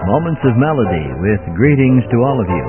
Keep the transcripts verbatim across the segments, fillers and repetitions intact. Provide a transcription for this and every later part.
Moments of Melody with greetings to all of you.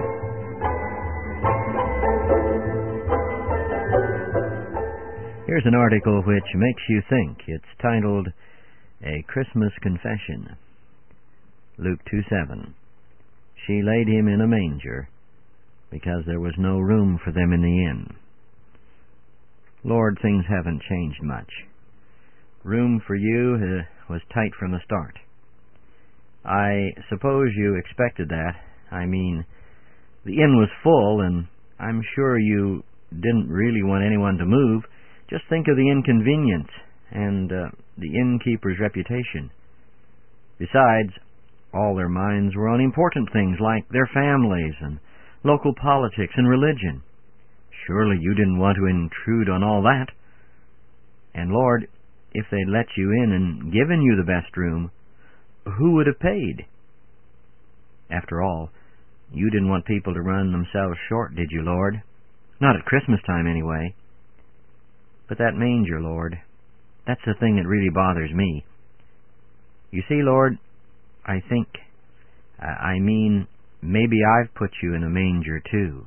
Here's an article which makes you think. It's titled, A Christmas Confession. Luke two seven. She laid him in a manger, because there was no room for them in the inn. Lord, things haven't changed much. Room for you uh, was tight from the start. I suppose you expected that. I mean, the inn was full, and I'm sure you didn't really want anyone to move. Just think of the inconvenience and uh, the innkeeper's reputation. Besides, all their minds were on important things like their families and local politics and religion. Surely you didn't want to intrude on all that. And Lord, if they'd let you in and given you the best room, who would have paid? After all, you didn't want people to run themselves short, did you, Lord? Not at Christmas time, anyway. But that manger, Lord, that's the thing that really bothers me. You see, Lord, I think, I mean, maybe I've put you in a manger, too.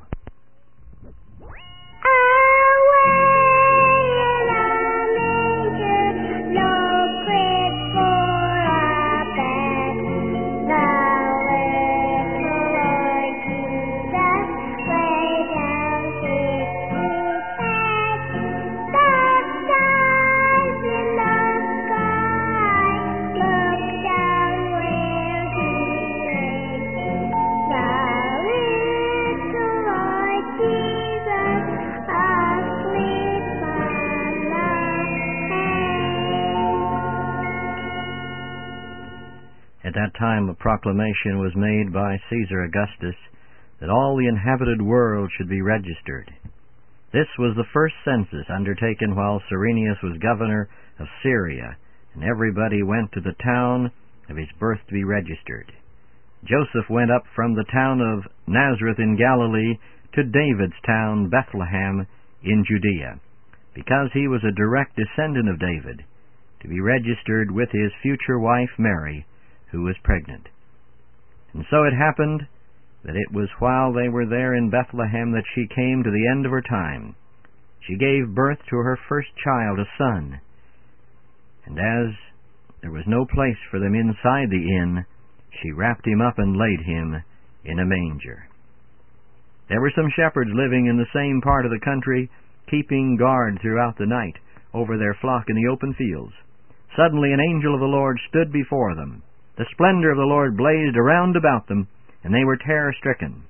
At that time a proclamation was made by Caesar Augustus that all the inhabited world should be registered. This was the first census undertaken while Cyrenius was governor of Syria, and everybody went to the town of his birth to be registered. Joseph went up from the town of Nazareth in Galilee to David's town, Bethlehem, in Judea, because he was a direct descendant of David, to be registered with his future wife Mary, who was pregnant. And so it happened that it was while they were there in Bethlehem that she came to the end of her time. She gave birth to her first child, a son. And as there was no place for them inside the inn, she wrapped him up and laid him in a manger. There were some shepherds living in the same part of the country, keeping guard throughout the night over their flock in the open fields. Suddenly an angel of the Lord stood before them. The splendor of the Lord blazed around about them, and they were terror-stricken.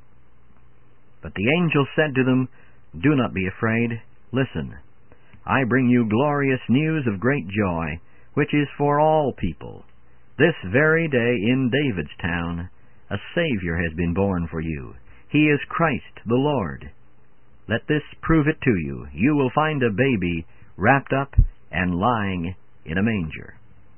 But the angel said to them, Do not be afraid. Listen, I bring you glorious news of great joy, which is for all people. This very day in David's town, a Savior has been born for you. He is Christ the Lord. Let this prove it to you. You will find a baby wrapped up and lying in a manger.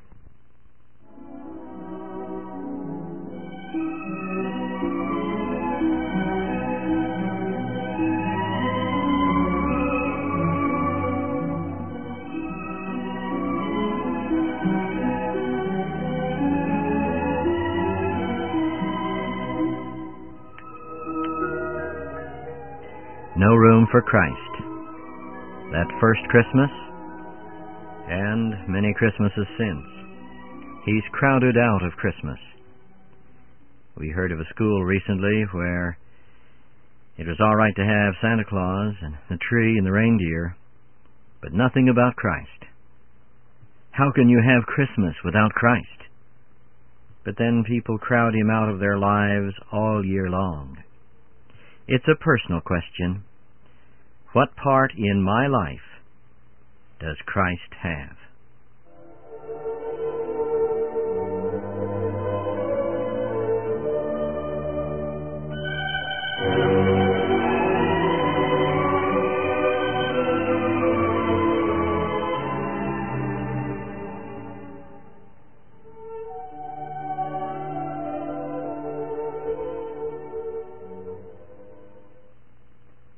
No room for Christ. That first Christmas, and many Christmases since, he's crowded out of Christmas. We heard of a school recently where it was all right to have Santa Claus and the tree and the reindeer, but nothing about Christ. How can you have Christmas without Christ? But then people crowd him out of their lives all year long. It's a personal question. What part in my life does Christ have?